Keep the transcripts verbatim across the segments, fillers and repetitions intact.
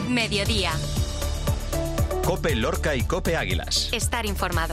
Mediodía. COPE Lorca y COPE Águilas. Estar informado.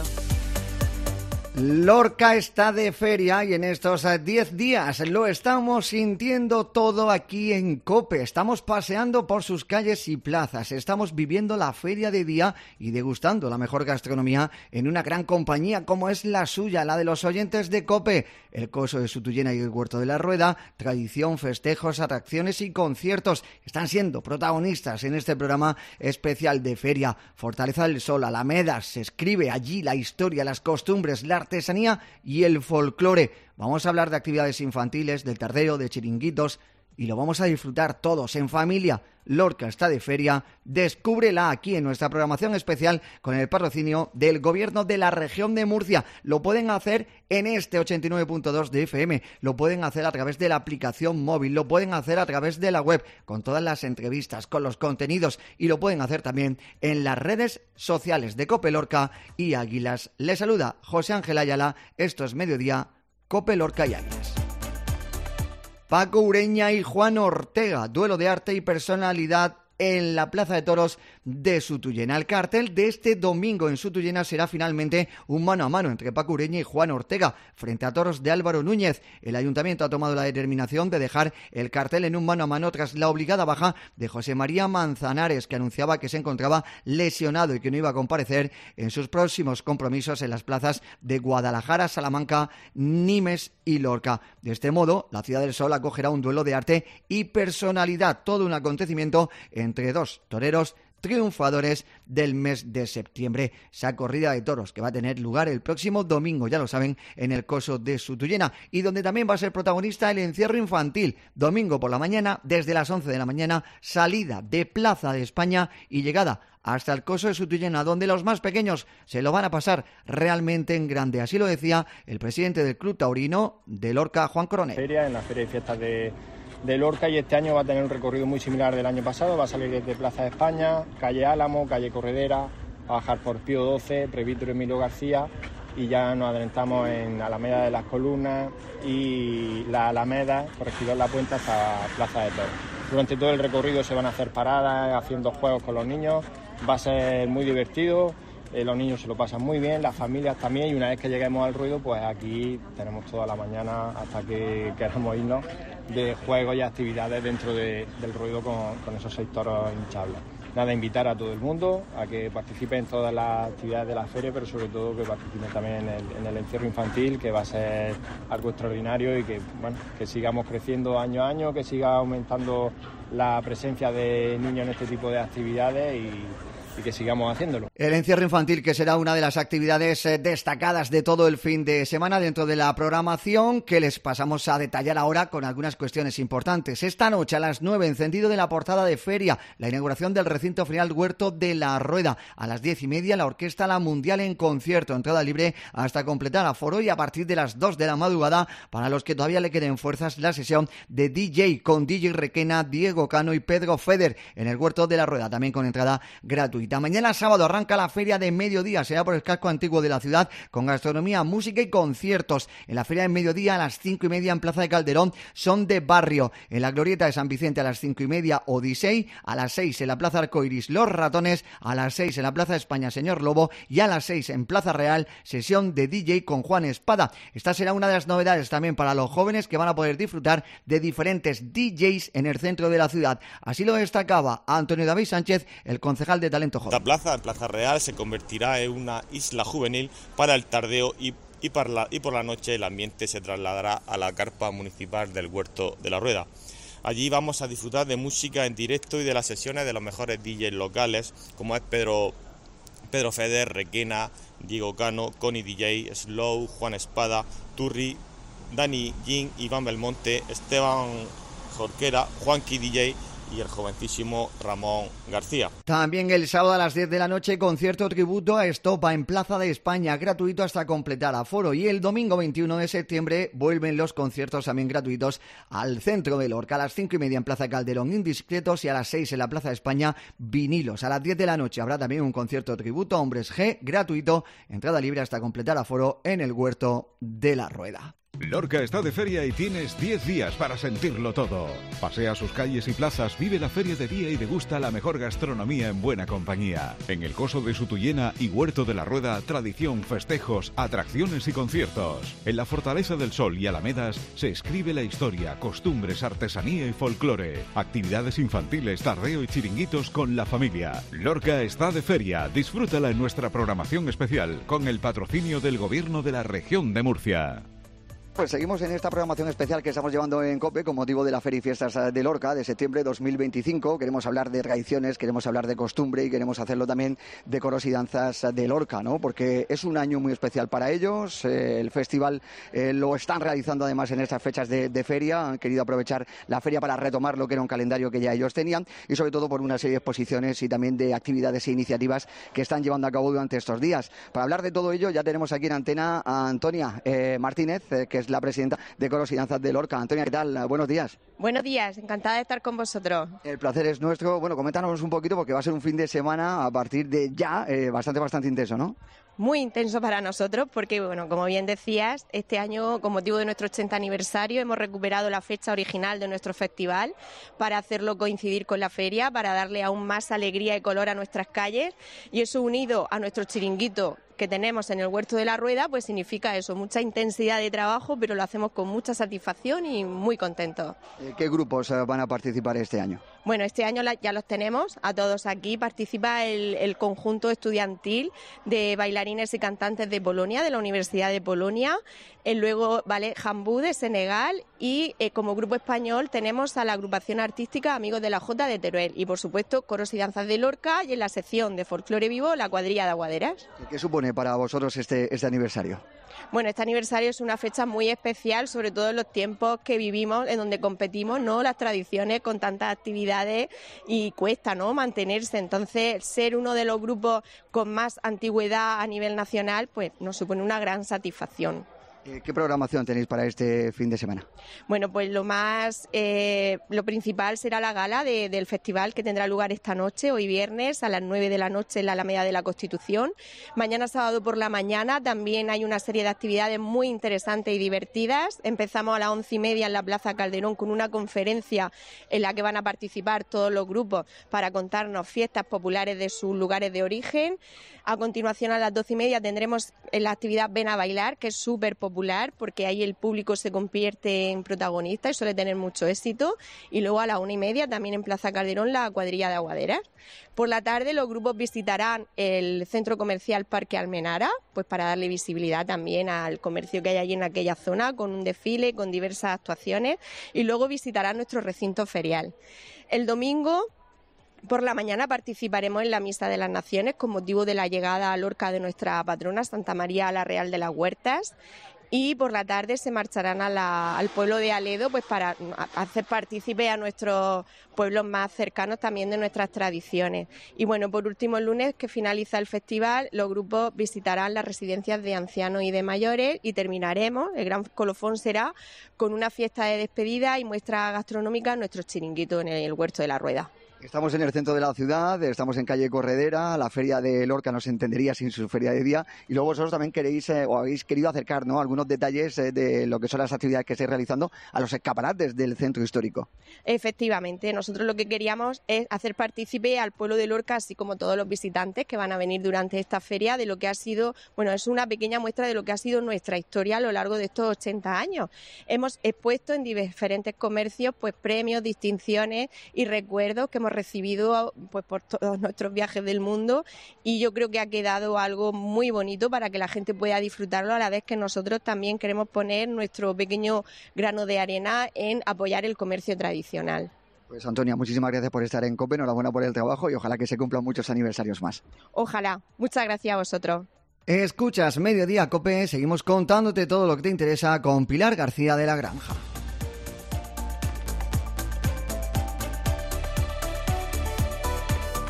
Lorca está de feria y en estos diez días lo estamos sintiendo todo aquí en COPE. Estamos paseando por sus calles y plazas, estamos viviendo la feria de día y degustando la mejor gastronomía en una gran compañía como es la suya, la de los oyentes de COPE. El Coso de Sutuyena y el Huerto de la Rueda, tradición, festejos, atracciones y conciertos están siendo protagonistas en este programa especial de feria. Fortaleza del Sol, Alamedas, se escribe allí la historia, las costumbres, la artesanía y el folclore. Vamos a hablar de actividades infantiles, del tardeo, de chiringuitos y lo vamos a disfrutar todos en familia. Lorca está de feria, descúbrela aquí en nuestra programación especial con el patrocinio del Gobierno de la Región de Murcia. Lo pueden hacer en este ochenta y nueve punto dos de F M, lo pueden hacer a través de la aplicación móvil, lo pueden hacer a través de la web, con todas las entrevistas, con los contenidos y lo pueden hacer también en las redes sociales de COPE Lorca y Águilas. Les saluda José Ángel Ayala, esto es Mediodía, COPE Lorca y Águilas. Paco Ureña y Juan Ortega, duelo de arte y personalidad en la Plaza de Toros de Sutuyena. El cartel de este domingo en Sutuyena será finalmente un mano a mano entre Paco Ureña y Juan Ortega frente a toros de Álvaro Núñez. El ayuntamiento ha tomado la determinación de dejar el cartel en un mano a mano tras la obligada baja de José María Manzanares, que anunciaba que se encontraba lesionado y que no iba a comparecer en sus próximos compromisos en las plazas de Guadalajara, Salamanca, Nimes y Lorca. De este modo, la Ciudad del Sol acogerá un duelo de arte y personalidad, todo un acontecimiento entre dos toreros triunfadores del mes de septiembre. Esa corrida de toros que va a tener lugar el próximo domingo, ya lo saben, en el Coso de Sutuyena, y donde también va a ser protagonista el encierro infantil. Domingo por la mañana, desde las once de la mañana, salida de Plaza de España y llegada hasta el Coso de Sutuyena, donde los más pequeños se lo van a pasar realmente en grande. Así lo decía el presidente del Club Taurino de Lorca, Juan Coronel. Feria, en la Feria y Fiestas de de Lorca, y este año va a tener un recorrido muy similar del año pasado. Va a salir desde Plaza de España, calle Álamo, calle Corredera, va a bajar por Pío doce, Presbítero Emilio García, y ya nos adelantamos en Alameda de las Columnas y la Alameda, Corregidor La Puente, hasta Plaza de Toros. Durante todo el recorrido se van a hacer paradas, haciendo juegos con los niños, va a ser muy divertido. Eh, los niños se lo pasan muy bien, las familias también, y una vez que lleguemos al ruedo, pues aquí tenemos toda la mañana hasta que queramos irnos de juegos y actividades dentro de, del ruedo con, con esos seis toros hinchables. Nada, invitar a todo el mundo a que participe en todas las actividades de la feria, pero sobre todo que participen también en el, en el encierro infantil, que va a ser algo extraordinario, y que, bueno, que sigamos creciendo año a año, que siga aumentando la presencia de niños en este tipo de actividades y y que sigamos haciéndolo. El encierro infantil, que será una de las actividades destacadas de todo el fin de semana dentro de la programación, que les pasamos a detallar ahora con algunas cuestiones importantes. Esta noche a las nueve, encendido de la portada de feria, la inauguración del recinto ferial Huerto de la Rueda. A las diez y media, la Orquesta La Mundial en concierto, entrada libre hasta completar aforo, y a partir de las dos de la madrugada, para los que todavía le queden fuerzas, la sesión de D J con D J Requena, Diego Cano y Pedro Feder en el Huerto de la Rueda, también con entrada gratuita. Mañana sábado arranca la feria de mediodía, será por el casco antiguo de la ciudad, con gastronomía, música y conciertos. En la feria de mediodía a las cinco y media en Plaza de Calderón, Son de Barrio. En la glorieta de San Vicente a las cinco y media, Odisei. A las seis en la Plaza Arcoiris, Los Ratones. A las seis en la Plaza España, Señor Lobo. Y a las seis en Plaza Real, sesión de D J con Juan Espada. Esta será una de las novedades también para los jóvenes, que van a poder disfrutar de diferentes D Js en el centro de la ciudad. Así lo destacaba Antonio David Sánchez, el concejal de Talento Joven. La plaza, en Plaza Real, se convertirá en una isla juvenil para el tardeo, y, y, para la, y por la noche el ambiente se trasladará a la carpa municipal del Huerto de la Rueda. Allí vamos a disfrutar de música en directo y de las sesiones de los mejores D Js locales, como es Pedro, Pedro Feder, Requena, Diego Cano, Connie D J, Slow, Juan Espada, Turri, Dani Jin, Iván Belmonte, Esteban Jorquera, Juanqui D J y el jovencísimo Ramón García. También el sábado a las diez de la noche, concierto tributo a Estopa en Plaza de España, gratuito hasta completar aforo. Y el domingo veintiuno de septiembre vuelven los conciertos también gratuitos al centro de Lorca. A las cinco y media en Plaza Calderón, Indiscretos, y a las seis en la Plaza de España, Vinilos. A las diez de la noche habrá también un concierto tributo a Hombres G, gratuito, entrada libre hasta completar aforo en el Huerto de la Rueda. Lorca está de feria y tienes diez días para sentirlo todo. Pasea sus calles y plazas, vive la feria de día y degusta la mejor gastronomía en buena compañía. En el Coso de Sutuyena y Huerto de la Rueda, tradición, festejos, atracciones y conciertos. En la Fortaleza del Sol y Alamedas se escribe la historia, costumbres, artesanía y folclore. Actividades infantiles, tardeo y chiringuitos con la familia. Lorca está de feria. Disfrútala en nuestra programación especial con el patrocinio del Gobierno de la Región de Murcia. Pues seguimos en esta programación especial que estamos llevando en COPE con motivo de la Feria y Fiestas de Lorca de septiembre de dos mil veinticinco. Queremos hablar de tradiciones, queremos hablar de costumbre y queremos hacerlo también de coros y danzas de Lorca, ¿no? Porque es un año muy especial para ellos. Eh, el festival eh, lo están realizando además en estas fechas de, de feria. Han querido aprovechar la feria para retomar lo que era un calendario que ya ellos tenían y sobre todo por una serie de exposiciones y también de actividades e iniciativas que están llevando a cabo durante estos días. Para hablar de todo ello ya tenemos aquí en antena a Antonia eh, Martínez, eh, que es la presidenta de Coros y Danzas de Lorca. Antonia, ¿qué tal? Buenos días. Buenos días, encantada de estar con vosotros. El placer es nuestro. Bueno, coméntanos un poquito porque va a ser un fin de semana a partir de ya eh, bastante, bastante intenso, ¿no? Muy intenso para nosotros porque, bueno, como bien decías, este año, con motivo de nuestro ochenta aniversario, hemos recuperado la fecha original de nuestro festival para hacerlo coincidir con la feria, para darle aún más alegría y color a nuestras calles, y eso unido a nuestro chiringuito que tenemos en el Huerto de la Rueda, pues significa eso, mucha intensidad de trabajo, pero lo hacemos con mucha satisfacción y muy contentos. ¿Qué grupos van a participar este año? Bueno, este año ya los tenemos a todos aquí. Participa el, el conjunto estudiantil de bailarines y cantantes de Polonia, de la Universidad de Polonia. El luego Ballet Jambú de Senegal y eh, como grupo español tenemos a la agrupación artística Amigos de la Jota de Teruel y por supuesto Coros y Danzas de Lorca y en la sección de folclore vivo la cuadrilla de Aguaderas. ¿Qué supone para vosotros este, este aniversario? Bueno, este aniversario es una fecha muy especial, sobre todo en los tiempos que vivimos, en donde competimos, ¿no? Las tradiciones con tantas actividades y cuesta, ¿no? Mantenerse. Entonces, ser uno de los grupos con más antigüedad a nivel nacional, pues nos supone una gran satisfacción. ¿Qué programación tenéis para este fin de semana? Bueno, pues lo más, eh, lo principal será la gala de, del festival que tendrá lugar esta noche, hoy viernes, a las nueve de la noche en la Alameda de la Constitución. Mañana sábado por la mañana también hay una serie de actividades muy interesantes y divertidas. Empezamos a las once y media en la Plaza Calderón con una conferencia en la que van a participar todos los grupos para contarnos fiestas populares de sus lugares de origen. A continuación, a las doce y media tendremos la actividad Ven a Bailar, que es súper popular porque ahí el público se convierte en protagonista y suele tener mucho éxito. Y luego a la una y media también en Plaza Calderón la cuadrilla de Aguaderas. Por la tarde los grupos visitarán el centro comercial Parque Almenara, pues para darle visibilidad también al comercio que hay allí en aquella zona, con un desfile, con diversas actuaciones, y luego visitarán nuestro recinto ferial. El domingo por la mañana participaremos en la Misa de las Naciones con motivo de la llegada a Lorca de nuestra patrona Santa María la Real de las Huertas. Y por la tarde se marcharán a la, al pueblo de Aledo pues para hacer partícipe a nuestros pueblos más cercanos también de nuestras tradiciones. Y bueno, por último, el lunes que finaliza el festival, los grupos visitarán las residencias de ancianos y de mayores y terminaremos, el gran colofón será con una fiesta de despedida y muestra gastronómica en nuestro chiringuito en el Huerto de la Rueda. Estamos en el centro de la ciudad, estamos en calle Corredera, la feria de Lorca no se entendería sin su feria de día, y luego vosotros también queréis eh, o habéis querido acercar, ¿no?, algunos detalles eh, de lo que son las actividades que estáis realizando a los escaparates del centro histórico. Efectivamente, nosotros lo que queríamos es hacer partícipe al pueblo de Lorca, así como todos los visitantes que van a venir durante esta feria, de lo que ha sido, bueno, es una pequeña muestra de lo que ha sido nuestra historia a lo largo de estos ochenta años. Hemos expuesto en diferentes comercios pues premios, distinciones y recuerdos que hemos recibido pues por todos nuestros viajes del mundo, y yo creo que ha quedado algo muy bonito para que la gente pueda disfrutarlo, a la vez que nosotros también queremos poner nuestro pequeño grano de arena en apoyar el comercio tradicional. Pues Antonia, muchísimas gracias por estar en COPE, enhorabuena por el trabajo y ojalá que se cumplan muchos aniversarios más. Ojalá, muchas gracias a vosotros. Escuchas Mediodía COPE, seguimos contándote todo lo que te interesa con Pilar García de la Granja.